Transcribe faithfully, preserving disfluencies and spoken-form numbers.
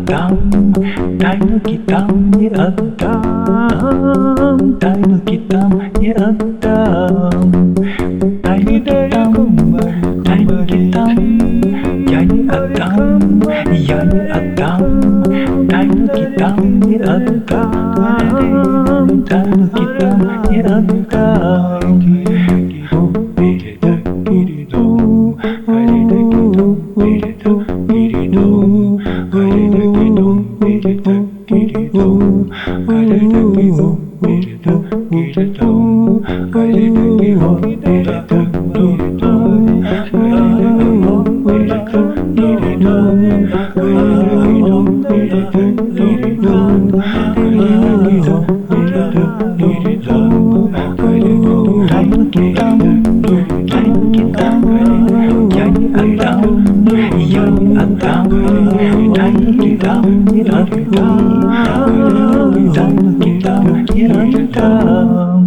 Adam, Taino Kitam, ye Adam, Taino Kitam, ye Adam, Taino Kitam, Taino Kitam, Yani Adam, Yani Adam, Taino Kitam, ye Adam, Taino Kitam, ye Adam. Kita